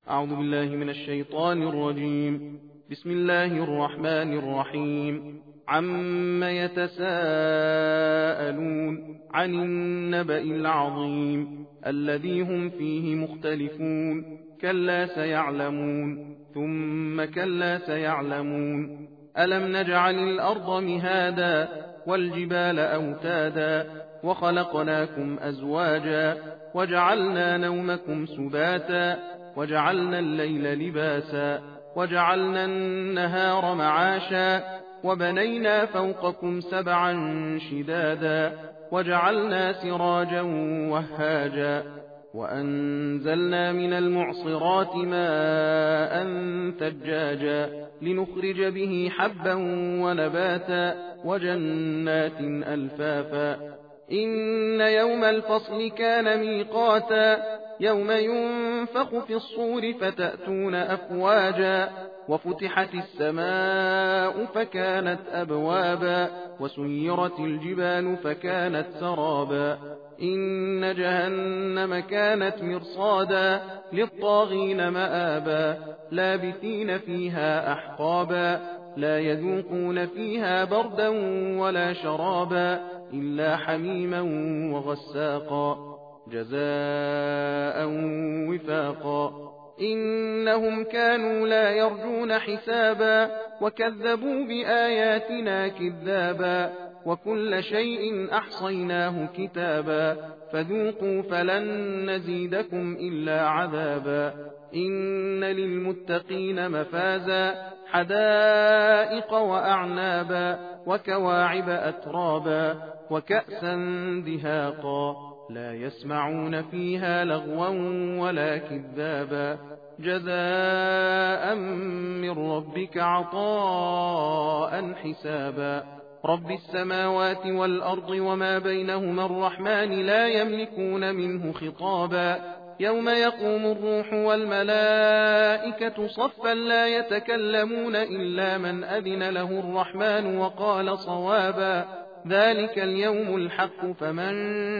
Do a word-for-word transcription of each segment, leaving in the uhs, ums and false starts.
أعوذ بالله من الشيطان الرجيم. بسم الله الرحمن الرحيم. عم يتساءلون عن النبأ العظيم الذي هم فيه مختلفون كلا سيعلمون ثم كلا سيعلمون ألم نجعل الأرض مهادا والجبال أوتادا وخلقناكم أزواجا وجعلنا نومكم سباتا وجعلنا الليل لباسا وجعلنا النهار معاشا وبنينا فوقكم سبعا شدادا وجعلنا سراجا وهاجا وأنزلنا من المعصرات ماء ثجاجا لنخرج به حبا ونباتا وجنات ألفافا إن يوم الفصل كان ميقاتا يوم ينفخ في الصور فتأتون أفواجا وفتحت السماء فكانت أبوابا وسيرت الجبال فكانت سرابا إن جهنم كانت مرصادا للطاغين مآبا لابثين فيها أحقابا لا يذوقون فيها بردا ولا شرابا إلا حميما وغساقا جزاء وفاقا إنهم كانوا لا يرجون حسابا وكذبوا بآياتنا كذابا وكل شيء أحصيناه كتابا فذوقوا فلن نزيدكم إلا عذابا إن للمتقين مفازا حدائق وأعنابا وكواعب أترابا وكأسا دهاقا لا يسمعون فيها لغوا ولا كذابا جزاء من ربك عطاء حسابا رب السماوات والأرض وما بينهما الرحمن لا يملكون منه خطابا يوم يقوم الروح والملائكة صفا لا يتكلمون إلا من أذن له الرحمن وقال صوابا ذلك اليوم الحق فمن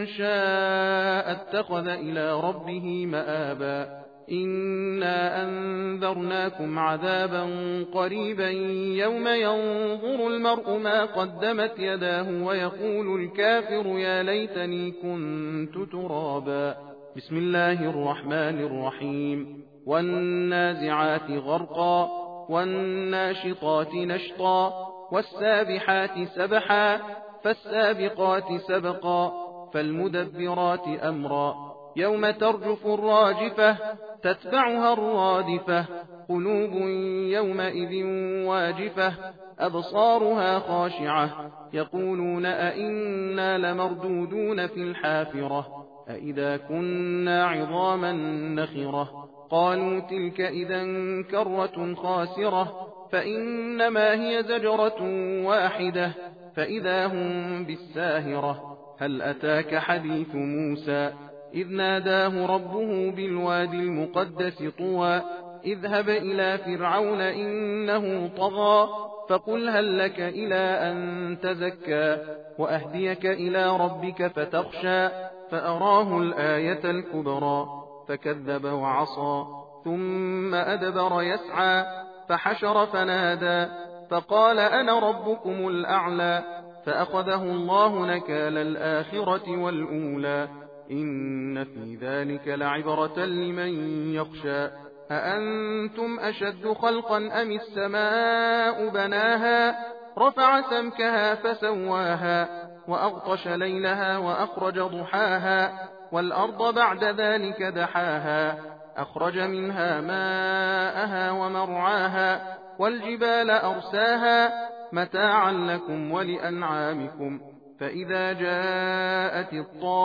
شاء اتخذ إلى ربه مآبا إنا أنذرناكم عذابا قريبا يوم ينظر المرء ما قدمت يداه ويقول الكافر يا ليتني كنت ترابا بسم الله الرحمن الرحيم والنازعات غرقا والناشطات نشطا والسابحات سبحا فالسابقات سبقا فالمدبرات أمرا يوم ترجف الراجفة تتبعها الرادفة قلوب يومئذ واجفة أبصارها خاشعة يقولون أئنا لمردودون في الحافرة أئذا كنا عظاما نخرة قالوا تلك إذا كرة خاسرة فإنما هي زجرة واحدة فإذا هم بالساهرة هل أتاك حديث موسى إذ ناداه ربه بالوادي المقدس طوى اذهب إلى فرعون إنه طغى فقل هل لك إلى أن تزكى وأهديك إلى ربك فتخشى فأراه الآية الكبرى فكذب وعصى ثم أدبر يسعى فحشر فنادى فقال أنا ربكم الأعلى فأخذه الله نكال الآخرة والأولى إن في ذلك لعبرة لمن يخشى أأنتم أشد خلقا أم السماء بناها رفع سمكها فسواها وأغطش ليلها وأخرج ضحاها والأرض بعد ذلك دحاها أخرج منها ماءها ومرعاها والجبال أرساها متاعا لكم ولأنعامكم فإذا جاءت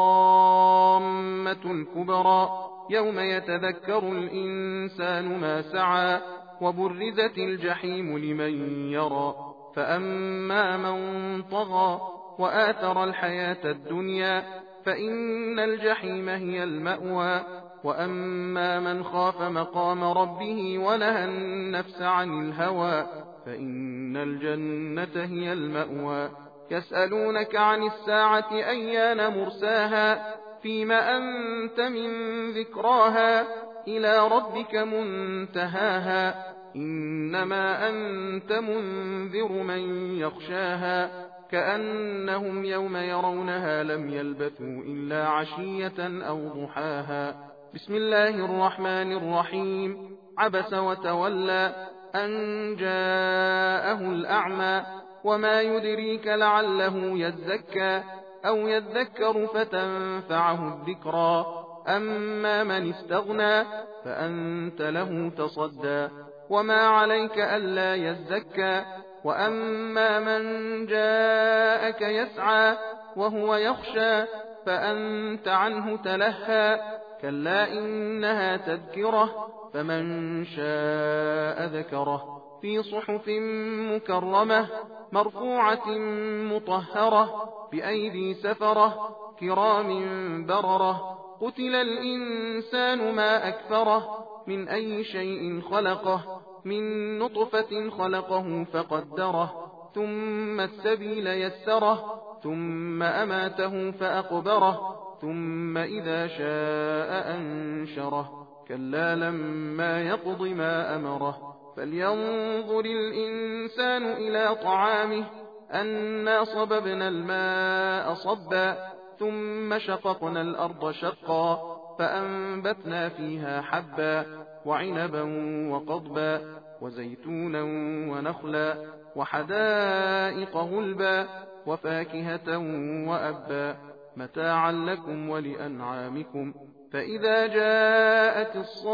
الطامة الكبرى يوم يتذكر الإنسان ما سعى وبرزت الجحيم لمن يرى فأما من طغى وآثر الحياة الدنيا فإن الجحيم هي المأوى وأما من خاف مقام ربه ونهى النفس عن الهوى فإن الجنة هي المأوى يسألونك عن الساعة أيان مرساها فيما أنت من ذكراها إلى ربك منتهاها إنما أنت منذر من يخشاها كأنهم يوم يرونها لم يلبثوا إلا عشية أو ضحاها بسم الله الرحمن الرحيم عبس وتولى أن جاءه الأعمى وما يدريك لعله يزكى أو يذكر فتنفعه الذكرى أما من استغنى فأنت له تصدى وما عليك ألا يزكى وأما من جاءك يسعى وهو يخشى فأنت عنه تلهى كلا إنها تذكرة فمن شاء ذكره في صحف مكرمة مرفوعة مطهرة بأيدي سفرة كرام بررة قتل الإنسان ما أكفره من أي شيء خلقه من نطفة خلقه فقدره ثم السبيل يسره ثم أماته فأقبره ثم إذا شاء أنشره كلا لما يقض ما أمره فلينظر الإنسان إلى طعامه أنا صببنا الماء صبا ثم شققنا الأرض شقا فأنبتنا فيها حبا وعنبا وقضبا وزيتونا ونخلا وحدائق غلبا وفاكهة وأبا متاعا لكم ولأنعامكم فإذا جاءت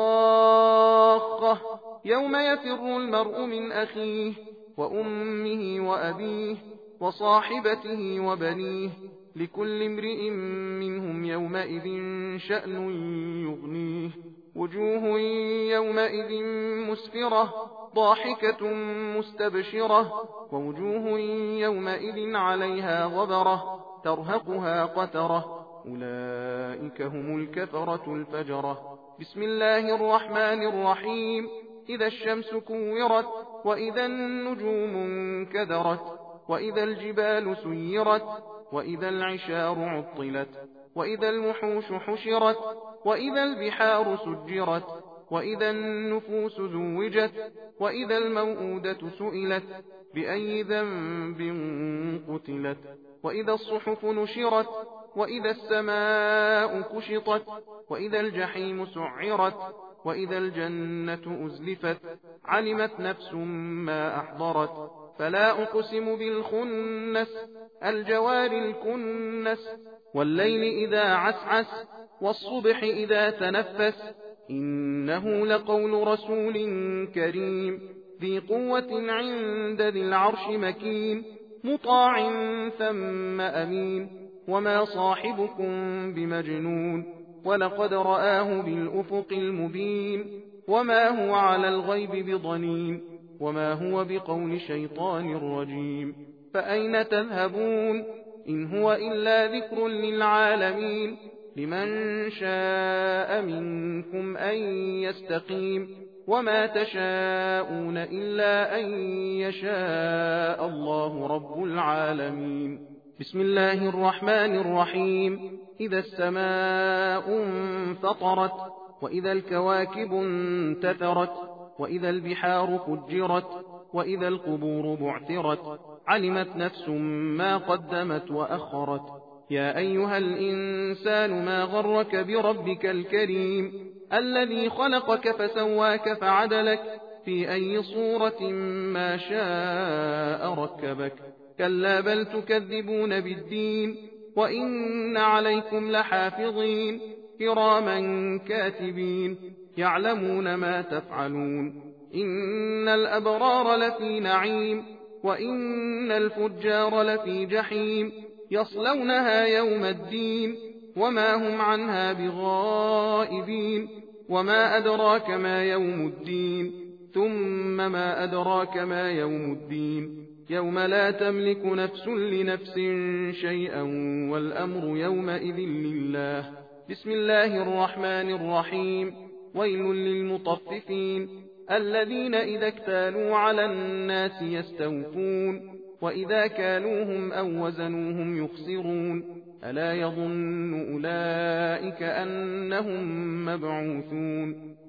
الصاخة يوم يفر المرء من أخيه وأمه وأبيه وصاحبته وبنيه لكل امرئ منهم يومئذ شأن يغنيه وجوه يومئذ مسفرة ضاحكة مستبشرة ووجوه يومئذ عليها غبرة ترهقها قترة أولئك هم الكفرة الفجرة بسم الله الرحمن الرحيم إذا الشمس كورت وإذا النجوم انكدرت وإذا الجبال سيرت وإذا العشار عطلت وإذا الوحوش حشرت وإذا البحار سجرت وإذا النفوس زوجت وإذا الموءودة سئلت بأي ذنب قتلت وإذا الصحف نشرت وإذا السماء كشطت وإذا الجحيم سعرت وإذا الجنة أزلفت علمت نفس ما أحضرت فلا أقسم بالخنس الجوار الكنس والليل إذا عسعس والصبح إذا تنفس إنه لقول رسول كريم ذي قوة عند ذي العرش مكين مطاع ثم أمين وما صاحبكم بمجنون ولقد رآه بالأفق المبين وما هو على الغيب بضنين وما هو بقول شيطان رجيم فأين تذهبون إن هو إلا ذكر للعالمين لمن شاء منكم أن يستقيم وما تشاءون إلا أن يشاء الله رب العالمين بسم الله الرحمن الرحيم إذا السماء انفطرت وإذا الكواكب انتثرت وإذا البحار فجرت وإذا القبور بعثرت علمت نفس ما قدمت وأخرت يا أيها الإنسان ما غرك بربك الكريم الذي خلقك فسواك فعدلك في أي صورة ما شاء ركبك كلا بل تكذبون بالدين وإن عليكم لحافظين كراما كاتبين يعلمون ما تفعلون إن الأبرار لفي نعيم وإن الفجار لفي جحيم يصلونها يوم الدين وما هم عنها بغائبين وما أدراك ما يوم الدين ثم ما أدراك ما يوم الدين يوم لا تملك نفس لنفس شيئا والأمر يومئذ لله بسم الله الرحمن الرحيم ويل للمطففين الذين إذا اكتالوا على الناس يستوفون وإذا كالوهم أو وزنوهم يخسرون ألا يظن أولئك أنهم مبعوثون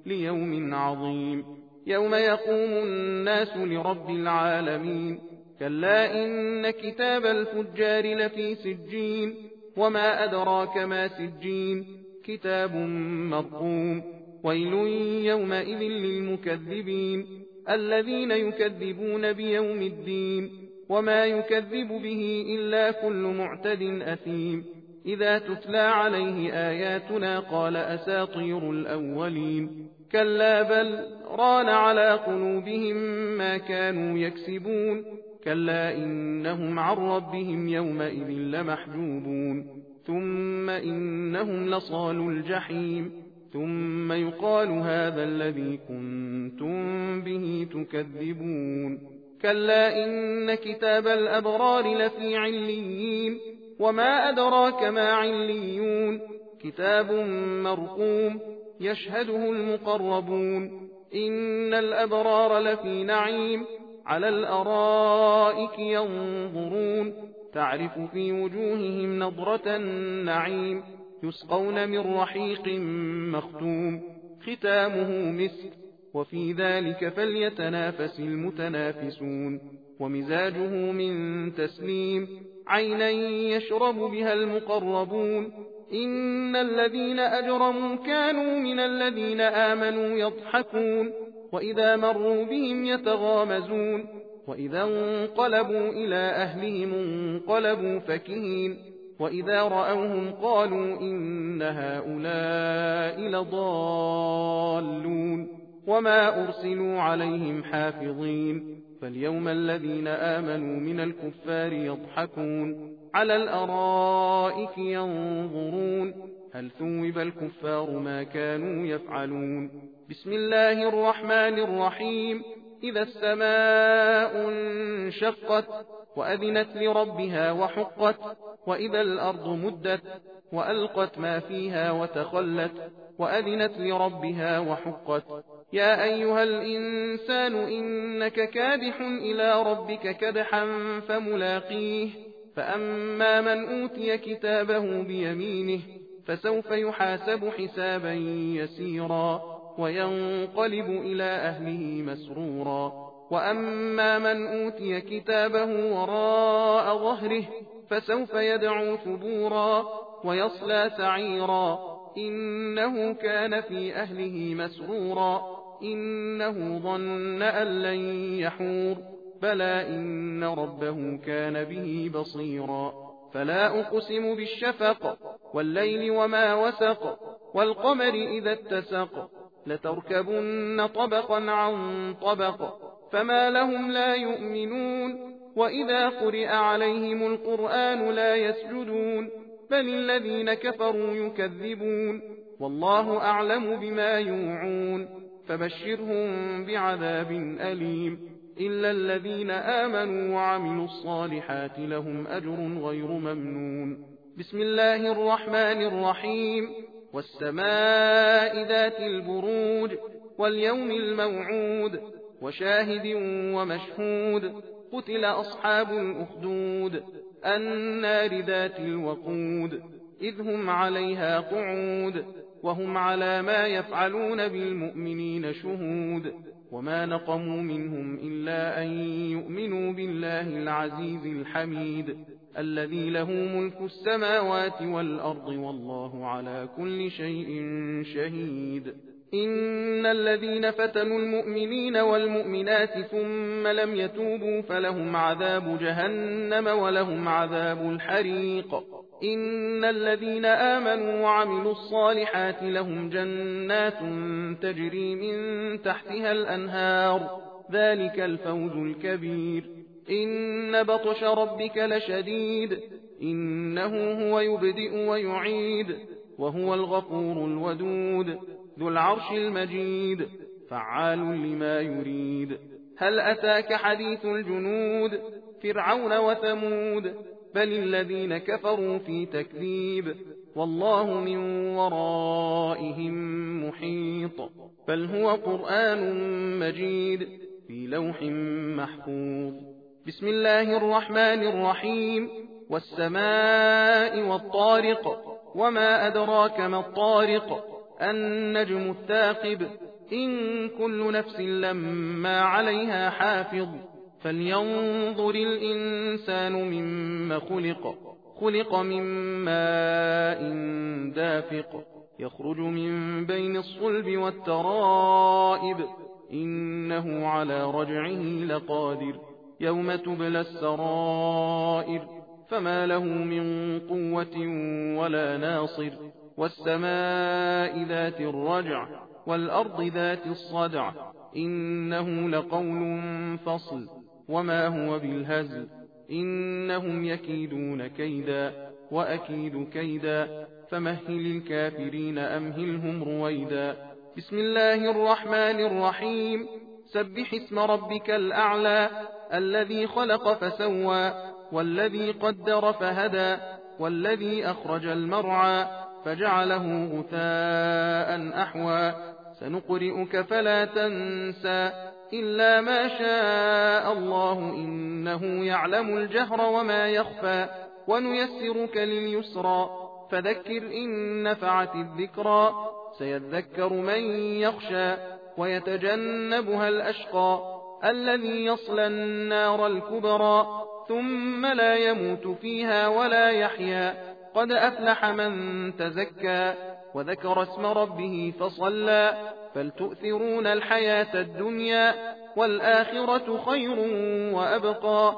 ليوم عظيم يوم يقوم الناس لرب العالمين كلا إن كتاب الفجار لفي سجين وما أدراك ما سجين كتاب مرقوم ويل يومئذ للمكذبين الذين يكذبون بيوم الدين وما يكذب به إلا كل معتد أثيم إذا تتلى عليه آياتنا قال أساطير الأولين كلا بل ران على قلوبهم ما كانوا يكسبون كلا إنهم عن ربهم يومئذ لمحجوبون ثم إنهم لصالوا الجحيم ثم يقال هذا الذي كنتم به تكذبون كلا إن كتاب الأبرار لفي عليين وما أدراك ما عليون كتاب مرقوم يشهده المقربون إن الأبرار لفي نعيم على الأرائك ينظرون تعرف في وجوههم نضرة النعيم يسقون من رحيق مختوم ختامه مسك وفي ذلك فليتنافس المتنافسون ومزاجه من تسليم عينا يشرب بها المقربون إن الذين أجرموا كانوا من الذين آمنوا يضحكون وإذا مروا بهم يتغامزون وإذا انقلبوا إلى أهلهم انقلبوا فكهين وإذا رأوهم قالوا إن هؤلاء لضالون وما أرسلوا عليهم حافظين فاليوم الذين آمنوا من الكفار يضحكون على الأرائك ينظرون هل ثوب الكفار ما كانوا يفعلون بسم الله الرحمن الرحيم إذا السماء انشقت وأذنت لربها وحقت وإذا الأرض مدت وألقت ما فيها وتخلت وأذنت لربها وحقت يا أيها الإنسان إنك كادح إلى ربك كدحا فملاقيه فأما من أوتي كتابه بيمينه فسوف يحاسب حسابا يسيرا وينقلب إلى أهله مسرورا وأما من أوتي كتابه وراء ظهره فسوف يدعو ثبورا ويصلى سعيرا إنه كان في أهله مسرورا إنه ظن أن لن يحور بلى إن ربه كان به بصيرا فلا أقسم بالشفق والليل وما وسق والقمر إذا اتسق لتركبن طبقا عن طبق فما لهم لا يؤمنون وإذا قرئ عليهم القرآن لا يسجدون بل الذين كفروا يكذبون والله أعلم بما يوعون فبشرهم بعذاب أليم إلا الذين آمنوا وعملوا الصالحات لهم أجر غير ممنون بسم الله الرحمن الرحيم والسماء ذات البروج واليوم الموعود وشاهد ومشهود قتل أصحاب الأخدود النار ذات الوقود إذ هم عليها قعود وهم على ما يفعلون بالمؤمنين شهود وما نقموا منهم إلا أن يؤمنوا بالله العزيز الحميد الذي له ملك السماوات والأرض والله على كل شيء شهيد إن الذين فتنوا المؤمنين والمؤمنات ثم لم يتوبوا فلهم عذاب جهنم ولهم عذاب الحريق إن الذين آمنوا وعملوا الصالحات لهم جنات تجري من تحتها الأنهار ذلك الفوز الكبير إن بطش ربك لشديد إنه هو يبدئ ويعيد وهو الغفور الودود ذو العرش المجيد فعال لما يريد هل أتاك حديث الجنود فرعون وثمود بل الذين كفروا في تكذيب والله من ورائهم محيط بل هو قرآن مجيد في لوح محفوظ بسم الله الرحمن الرحيم والسماء والطارق وما أدراك ما الطارق النجم الثاقب إن كل نفس لما عليها حافظ فلينظر الإنسان مما خلق خلق من ماء دافق يخرج من بين الصلب والترائب إنه على رجعه لقادر يوم تبلى السرائر فما له من قوة ولا ناصر والسماء ذات الرجع والأرض ذات الصدع إنه لقول فصل وما هو بالهزل إنهم يكيدون كيدا وأكيد كيدا فمهل الكافرين أمهلهم رويدا بسم الله الرحمن الرحيم سبح اسم ربك الأعلى الذي خلق فسوى والذي قدر فهدى والذي أخرج المرعى فجعله غثاء أحوى سنقرئك فلا تنسى إلا ما شاء الله إنه يعلم الجهر وما يخفى ونيسرك لليسرى فذكر إن نفعت الذكرى سيذكر من يخشى ويتجنبها الأشقى الذي يصلى النار الكبرى ثم لا يموت فيها ولا يحيا قد أفلح من تزكى وذكر اسم ربه فصلى بل تؤثرون الحياة الدنيا والآخرة خير وأبقى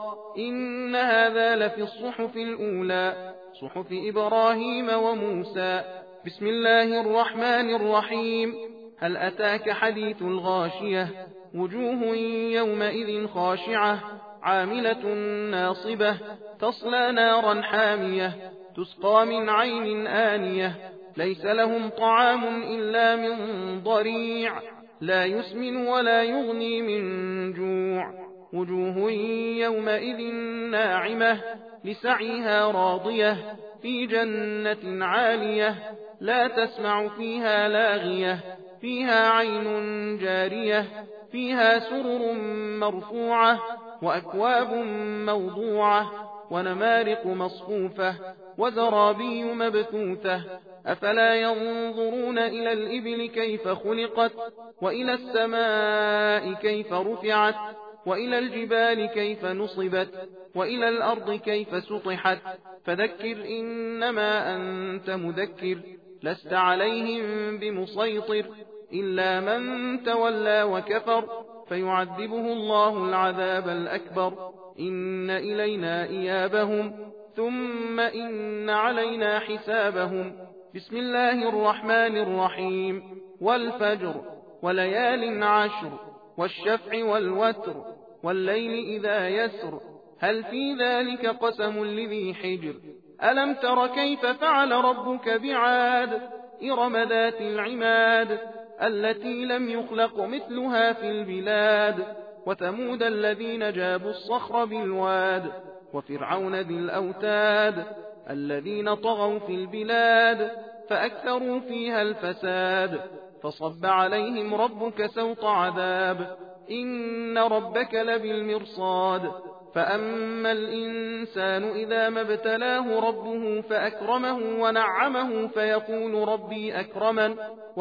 إن هذا لفي الصحف الأولى صحف إبراهيم وموسى بسم الله الرحمن الرحيم هل أتاك حديث الغاشية وجوه يومئذ خاشعة عاملة ناصبة تصلى نارا حامية تسقى من عين آنية ليس لهم طعام إلا من ضريع لا يسمن ولا يغني من جوع وجوه يومئذ ناعمة لسعيها راضية في جنة عالية لا تسمع فيها لاغية فيها عين جارية فيها سرر مرفوعة وأكواب موضوعة ونمارق مصفوفة وزرابي مبثوثة أفلا ينظرون إلى الإبل كيف خلقت وإلى السماء كيف رفعت وإلى الجبال كيف نصبت وإلى الأرض كيف سطحت فذكر إنما أنت مذكر لست عليهم بمسيطر إلا من تولى وكفر فيعذبه الله العذاب الأكبر إن إلينا إيابهم ثم إن علينا حسابهم بسم الله الرحمن الرحيم والفجر وليال عشر والشفع والوتر والليل إذا يسر هل في ذلك قسم لذي حجر ألم تر كيف فعل ربك بعاد إرم ذات العماد التي لم يخلق مثلها في البلاد وثمود الذين جابوا الصخر بالواد وفرعون ذي الأوتاد الذين طغوا في البلاد فأكثروا فيها الفساد فصب عليهم ربك سوط عذاب إن ربك لبالمرصاد فأما الإنسان إذا ما ابتلاه ربه فأكرمه ونعمه فيقول ربي أكرمن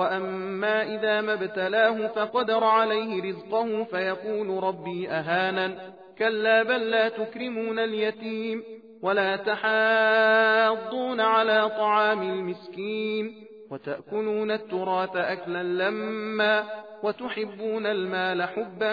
وأما إذا ما ابتلاه فقدر عليه رزقه فيقول ربي أهانن كلا بل لا تكرمون اليتيم ولا تحاضون على طعام المسكين وتأكلون التراث أكلا لما وتحبون المال حبا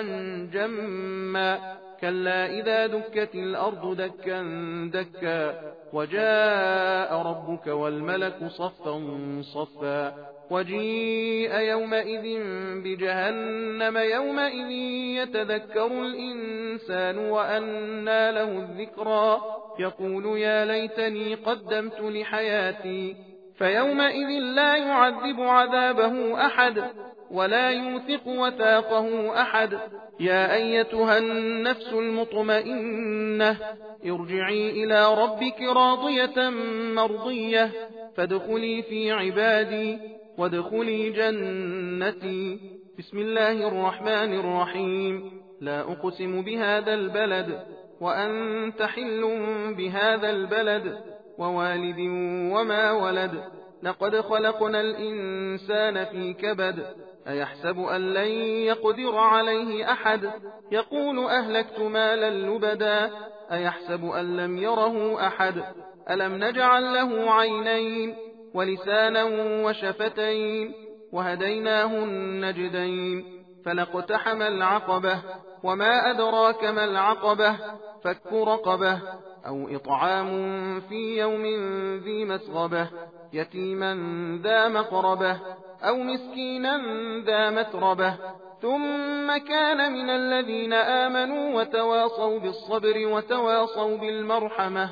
جما كلا إذا دكت الأرض دكا دكا وجاء ربك والملك صفا صفا وجيء يومئذ بجهنم يومئذ يتذكر الإنسان وأنى له الذكرى يقول يا ليتني قدمت لحياتي فيومئذ لا يعذب عذابه أحد ولا يوثق وثاقه أحد يا أيتها النفس المطمئنة ارجعي إلى ربك راضية مرضية فادخلي في عبادي وادخلي جنتي بسم الله الرحمن الرحيم لا أقسم بهذا البلد وأنت حل بهذا البلد ووالد وما ولد لقد خلقنا الإنسان في كبد أيحسب أن لن يقدر عليه أحد يقول أهلكت مالا لبدا أيحسب أن لم يره أحد ألم نجعل له عينين ولسانا وشفتين وهديناه النجدين فلاقتحم العقبة وما أدراك ما العقبة فك رقبة أو إطعام في يوم ذي مسغبة يتيما ذا مقربة أو مسكينا ذا متربة ثم كان من الذين آمنوا وتواصوا بالصبر وتواصوا بالمرحمة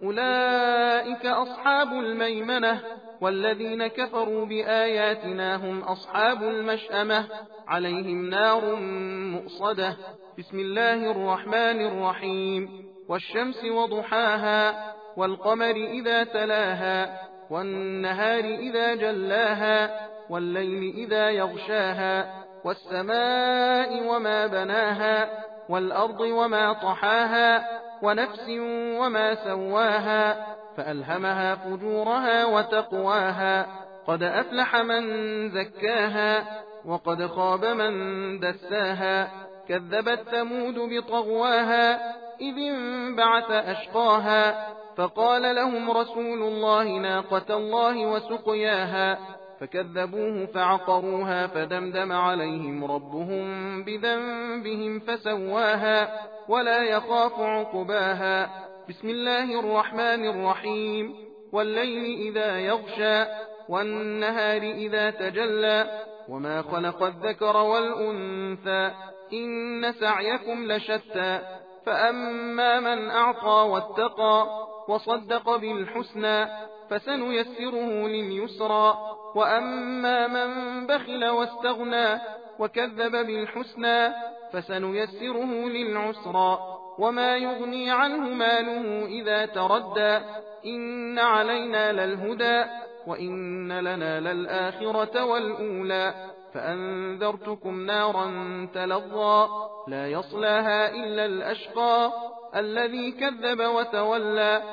أولئك أصحاب الميمنة والذين كفروا بآياتنا هم أصحاب المشأمة عليهم نار مؤصدة بسم الله الرحمن الرحيم والشمس وضحاها والقمر إذا تلاها والنهار إذا جلاها والليل إذا يغشاها والسماء وما بناها والأرض وما طحاها ونفس وما سواها فألهمها فجورها وتقواها قد أفلح من زكاها وقد خاب من دساها كذبت ثمود بطغواها إذ انبعث أشقاها فقال لهم رسول الله ناقة الله وسقياها فكذبوه فعقروها فدمدم عليهم ربهم بذنبهم فسواها ولا يخاف عقباها بسم الله الرحمن الرحيم والليل إذا يغشى والنهار إذا تجلى وما خلق الذكر والأنثى إن سعيكم لشتى فأما من أعطى واتقى وصدق بالحسنى فسنيسره لليسرى وأما من بخل واستغنى وكذب بالحسنى فسنيسره للعسرى وما يغني عنه ماله إذا تردى إن علينا للهدى وإن لنا للآخرة والأولى فأنذرتكم نارا تلظى لا يصلاها إلا الأشقى الذي كذب وتولى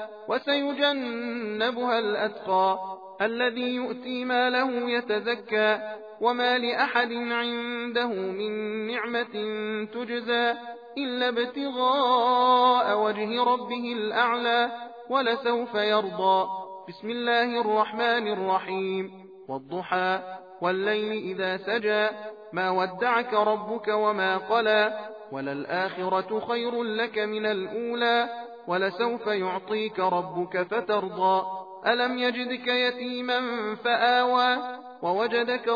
وسيجنبها الأتقى الذي يؤتي ماله يتزكى وما لأحد عنده من نعمة تجزى إلا ابتغاء وجه ربه الأعلى ولسوف يرضى بسم الله الرحمن الرحيم والضحى والليل إذا سجى ما ودعك ربك وما قلى وللآخرة خير لك من الأولى ولسوف يعطيك ربك فترضى ألم يجدك يتيما فآوى ووجدك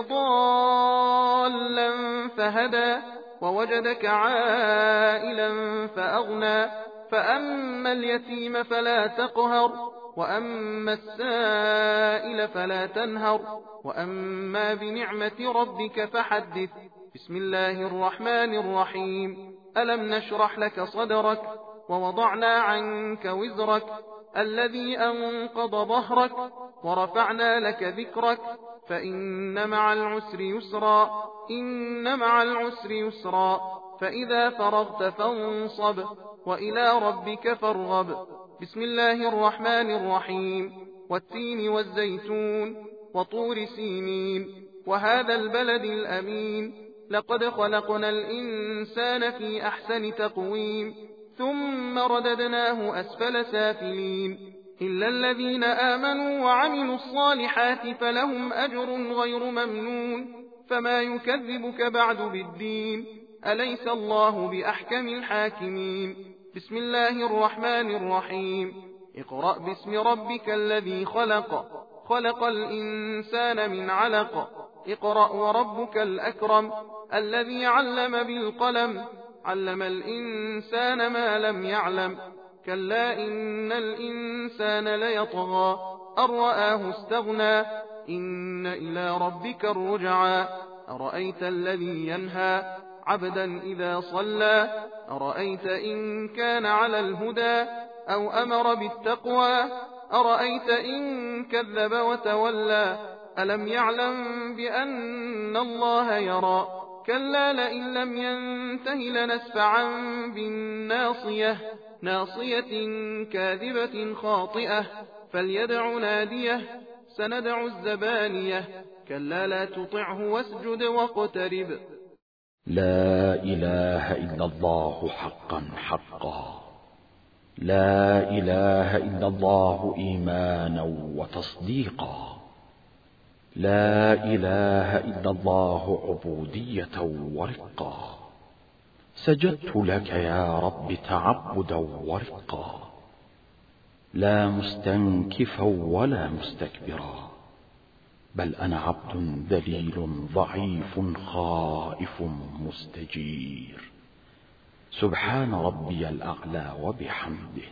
ضالا فهدى ووجدك عائلا فأغنى فأما اليتيم فلا تقهر وأما السائل فلا تنهر وأما بنعمة ربك فحدث بسم الله الرحمن الرحيم ألم نشرح لك صدرك ووضعنا عنك وزرك الذي أنقض ظهرك ورفعنا لك ذكرك فإن مع العسر يسرا إن مع العسر يسرا فإذا فرغت فانصب وإلى ربك فارغب بسم الله الرحمن الرحيم والتين والزيتون وطور سينين وهذا البلد الأمين لقد خلقنا الإنسان في أحسن تقويم ثم رددناه أسفل سافلين إلا الذين آمنوا وعملوا الصالحات فلهم أجر غير ممنون فما يكذبك بعد بالدين أليس الله بأحكم الحاكمين بسم الله الرحمن الرحيم اقرأ باسم ربك الذي خلق خلق الإنسان من علق اقرأ وربك الأكرم الذي علم بالقلم علم الإنسان ما لم يعلم كلا إن الإنسان ليطغى أن رآه استغنى إن إلى ربك الرجعى أرأيت الذي ينهى عبدا إذا صلى أرأيت إن كان على الهدى أو أمر بالتقوى أرأيت إن كذب وتولى ألم يعلم بأن الله يرى كلا لئن لم ينته لنسفعا بالناصية ناصية كاذبة خاطئة فليدع ناديه سندع الزبانية كلا لا تطعه واسجد واقترب. لا إله إلا الله حقا حقا، لا إله إلا الله إيمانا وتصديقا، لا إله إلا الله عبودية ورقا. سجدت لك يا رب تعبدا ورقا، لا مستنكفا ولا مستكبرا، بل أنا عبد ذليل ضعيف خائف مستجير. سبحان ربي الأعلى وبحمده،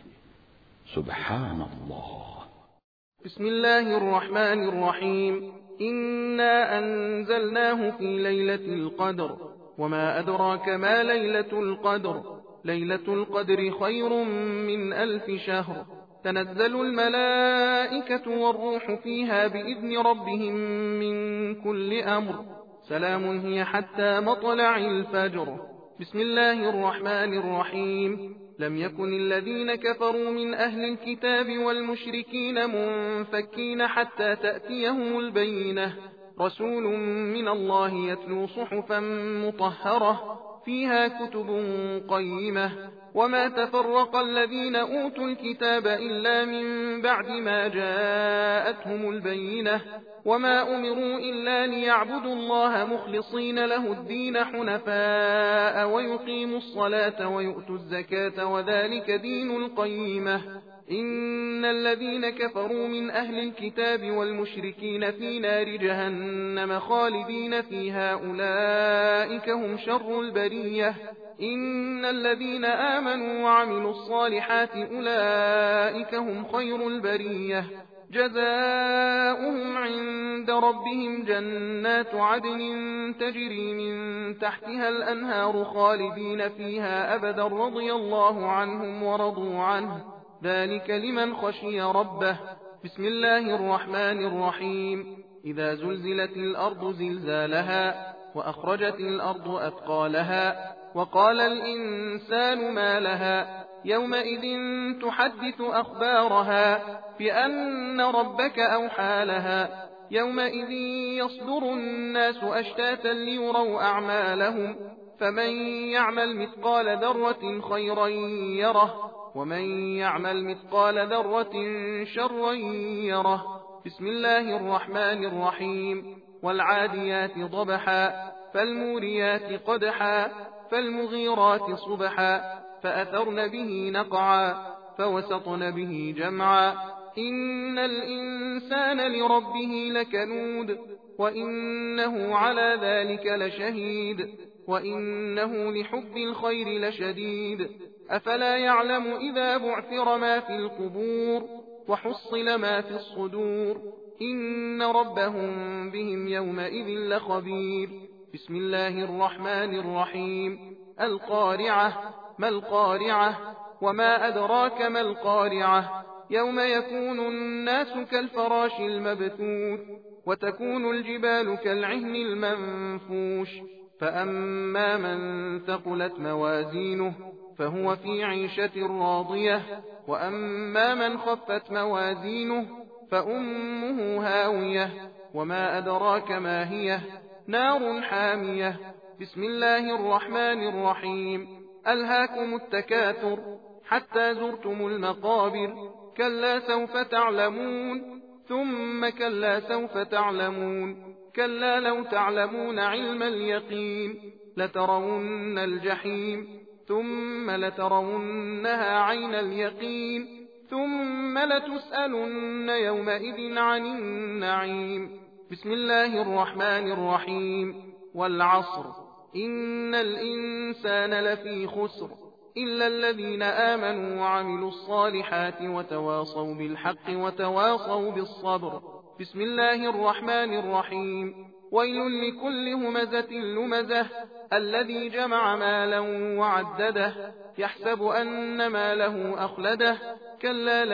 سبحان الله. بسم الله الرحمن الرحيم. إنا أنزلناه في ليلة القدر، وما أدراك ما ليلة القدر. ليلة القدر خير من ألف شهر. تنزل الملائكة والروح فيها بإذن ربهم من كل أمر. سلام هي حتى مطلع الفجر. بسم الله الرحمن الرحيم. لم يكن الذين كفروا من أهل الكتاب والمشركين منفكين حتى تأتيهم البينة. رسول من الله يتلو صحفا مطهرة فيها كتب قيمة. وما تفرق الذين أوتوا الكتاب إلا من بعد ما جاءتهم البينة. وما أمروا إلا ليعبدوا الله مخلصين له الدين حنفاء ويقيموا الصلاة ويؤتوا الزكاة وذلك دين القيمة. إن الذين كفروا من أهل الكتاب والمشركين في نار جهنم خالدين فيها أولئك هم شر البرية. إن الذين آمنوا وعملوا الصالحات أولئك هم خير البرية. جزاؤهم عند ربهم جنات عدن تجري من تحتها الأنهار خالدين فيها أبدا رضي الله عنهم ورضوا عنه، ذلك لمن خشي ربه. بسم الله الرحمن الرحيم. إذا زلزلت الأرض زلزالها وأخرجت الأرض أثقالها وقال الإنسان ما لها يومئذ تحدث أخبارها بأن ربك أوحى لها. يومئذ يصدر الناس أشتاتا ليروا أعمالهم، فمن يعمل مثقال ذرة خيرا يره ومن يعمل مثقال ذرة شرا يره. بسم الله الرحمن الرحيم. والعاديات ضبحا فالموريات قدحا فالمغيرات صبحا فأثرن به نقعا فوسطن به جمعا. إن الإنسان لربه لكنود وإنه على ذلك لشهيد وإنه لحب الخير لشديد. أفلا يعلم إذا بعثر ما في القبور وحصل ما في الصدور إن ربهم بهم يومئذ لخبير. بسم الله الرحمن الرحيم. القارعة ما القارعة وما أدراك ما القارعة. يوم يكون الناس كالفراش المبثوث وتكون الجبال كالعهن المنفوش. فأما من ثقلت موازينه فهو في عيشة راضية وأما من خفت موازينه فأمه هاوية وما أدراك ما هي نار حامية. بسم الله الرحمن الرحيم. ألهاكم التكاثر حتى زرتم المقابر كلا سوف تعلمون ثم كلا سوف تعلمون كلا لو تعلمون علم اليقين لترون الجحيم ثم لترونها عين اليقين ثم لتسألن يومئذ عن النعيم. بسم الله الرحمن الرحيم. والعصر إن الإنسان لفي خسر إلا الذين آمنوا وعملوا الصالحات وتواصوا بالحق وتواصوا بالصبر. بسم الله الرحمن الرحيم. ويل لكل همزة لمزة الذي جمع مالا وعدده يحسب أن ماله أخلده كلا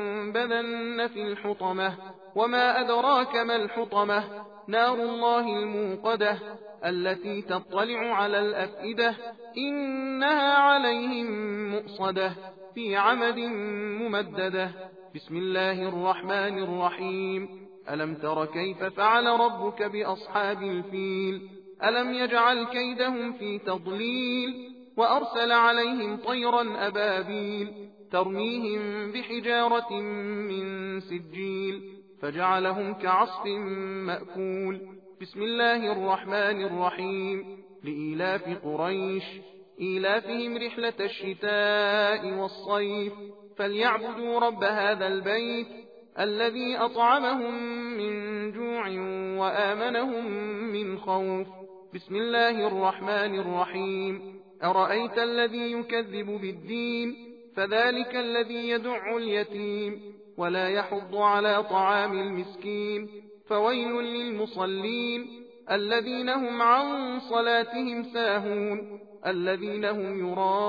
لينبذن في الحطمة. وما أدراك ما الحطمة نار الله الموقدة التي تطلع على الأفئدة إنها عليهم مؤصدة في عمد ممددة. بسم الله الرحمن الرحيم. ألم تر كيف فعل ربك بأصحاب الفيل ألم يجعل كيدهم في تضليل وأرسل عليهم طيرا أبابيل ترميهم بحجارة من سجيل فجعلهم كعصف مأكول بسم الله الرحمن الرحيم لإيلاف قريش إيلافهم رحلة الشتاء والصيف فليعبدوا رب هذا البيت الذي أطعمهم من جوع وآمنهم من خوف بسم الله الرحمن الرحيم أرأيت الذي يكذب بالدين فذلك الذي يدع اليتيم ولا يحض على طعام المسكين فويل للمصلين الذين هم عن صلاتهم ساهون الذين هم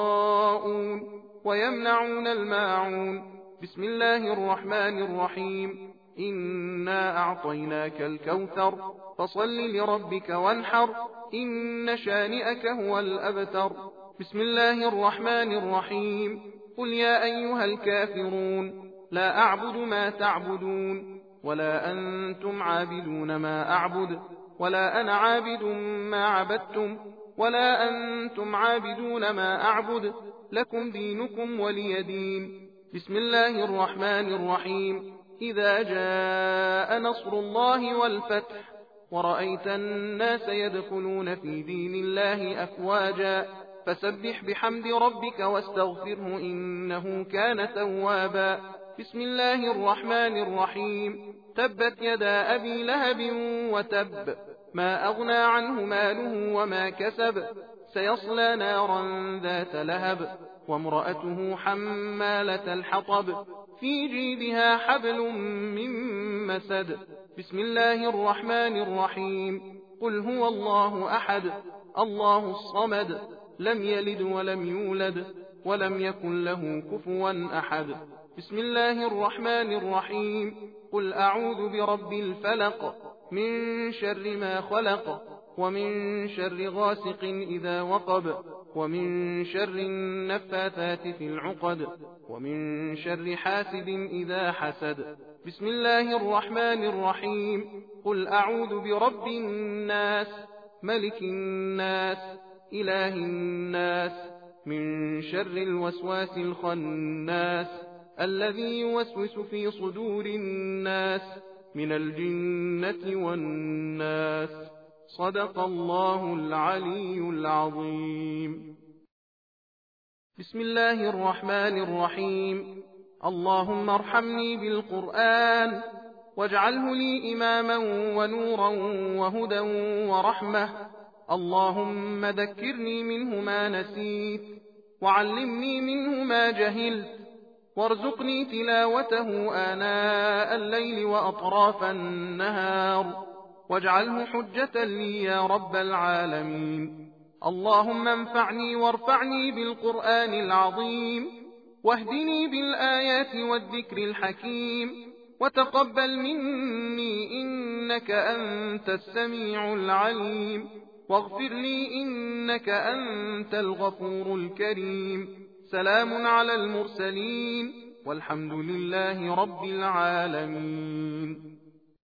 يراءون ويمنعون الماعون بسم الله الرحمن الرحيم إنا أعطيناك الكوثر فصل لربك وانحر إن شانئك هو الأبتر بسم الله الرحمن الرحيم قل يا أيها الكافرون لا أعبد ما تعبدون ولا أنتم عابدون ما أعبد ولا أنا عابد ما عبدتم ولا أنتم عابدون ما أعبد لكم دينكم ولي دين بسم الله الرحمن الرحيم إذا جاء نصر الله والفتح ورأيت الناس يدخلون في دين الله أفواجا فسبح بحمد ربك واستغفره إنه كان توابا بسم الله الرحمن الرحيم تبت يدا أبي لهب وتب ما أغنى عنه ماله وما كسب سيصلى نارا ذات لهب وامرأته حمالة الحطب في جيدها حبل من مسد بسم الله الرحمن الرحيم قل هو الله أحد الله الصمد لم يلد ولم يولد ولم يكن له كفوا أحد بسم الله الرحمن الرحيم قل أعوذ برب الفلق من شر ما خلق ومن شر غاسق إذا وقب ومن شر النفاثات في العقد ومن شر حاسد إذا حسد بسم الله الرحمن الرحيم قل أعوذ برب الناس ملك الناس إله الناس من شر الوسواس الخناس الذي يوسوس في صدور الناس من الجنة والناس صدق الله العلي العظيم بسم الله الرحمن الرحيم اللهم ارحمني بالقرآن واجعله لي إماما ونورا وهدى ورحمة اللهم ذكرني منه ما نسيت وعلمني منه ما جهلت وارزقني تلاوته آناء الليل وأطراف النهار واجعله حجة لي يا رب العالمين اللهم انفعني وارفعني بالقرآن العظيم واهدني بالآيات والذكر الحكيم وتقبل مني إنك أنت السميع العليم واغفر لي إنك أنت الغفور الكريم سلام على المرسلين والحمد لله رب العالمين.